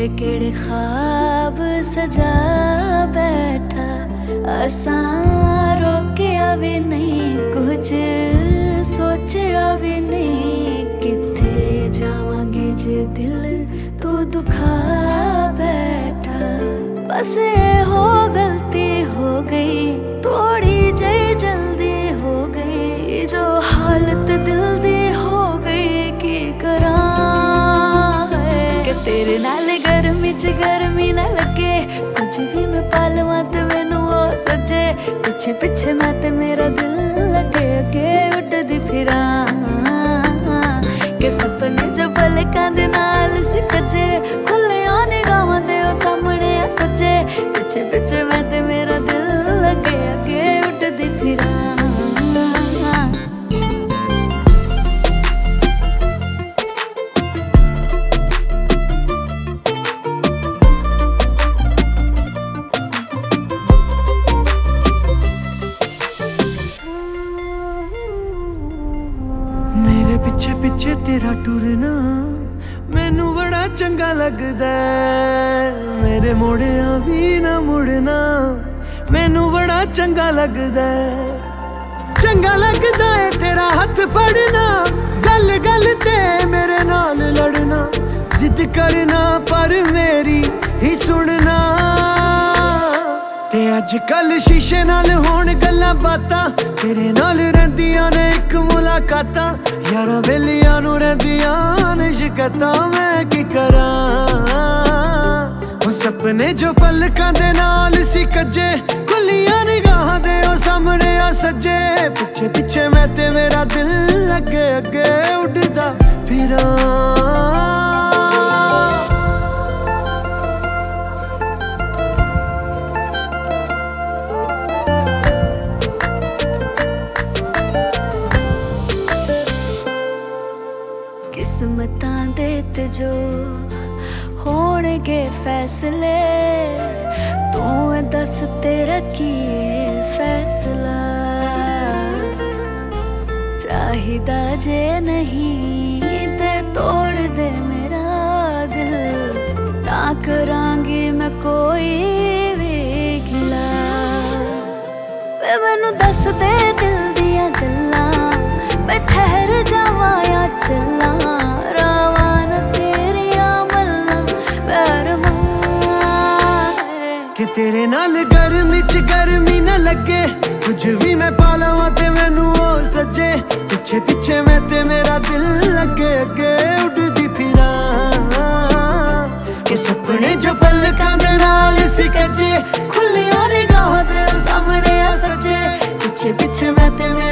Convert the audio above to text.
केड़े केड़े ख्वाब सजा बैठा, असा रोकिया भी नहीं, कुछ सोचिया भी नहीं। किथे जावांगे जे दिल तू दुखा बैठा। बस ये हो गलती हो गई, थोड़ी जई जल्दी हो गई, जो हालत दिल दी हो गई की करा है। तेरे नाल गर्मी च गर्मी ना लगे, कुछ भी मैं पालवा ते मैनू ओ सजे। पिछे पिछे मैं ते मेरा दिल लगे अगे उड़दी फिरा, के सपने जो पलकां दे नाल सिकजे, खुलिया निगाहां दे ओ सामने आ सजे। पिछे पिछे मैं ते मेरा दिल लगे अगे उड़दी फिरा। मेरे पिछे पिछे तेरा टुरना मैनू बड़ा चंगा लगदा है। मेरे मोड़िया भी ना मुड़ना मैनू बड़ा चंगा लगदा है। चंगा लगदा है तेरा हथ फड़ना, गल गल ते मेरे नाल लड़ना, जिद करना पर मेरी ही सुनना। ते अजकल शीशे नाल होण गल्लां बातां, तेरे नाल रहिंदियां ने इक मुलाकातां। यारां वेलियां नूं रहिंदियां ने शिकायतां, मैं की करां। ओ सपने जो पलकां दे नाल सी कज्जे, खुलियां निगाहां दे ओ सामने आ सज्जे। पिछे पिछे मैं ते मेरा दिल अगे अगे उड़दा फिरां। किस्मतां दे ते जो होणगे फैसले, तू दस तेरा की फैसला। चाहिदा जे नहीं ते तोड़ दे मेरा दिल, ना करांगी मैं कोई भी गिला। वे मैनू दस दे दिल दियां गल्लां, मैं ठहर जावां या चला। रावां ना तेरियां मल्लां कि तेरे नाल गर्मी च गर्मी ना लगे, कुछ भी मैं पालवा ते मैनू ओ सजे। पिछे पिछे मैं ते मेरा दिल लगे अगे उड़दी फिरा, के सपने जो पलकां दे नाल सी कजे, खुलियां निगाहां दे सामने आ सजे। पिछे पिछे मैं ते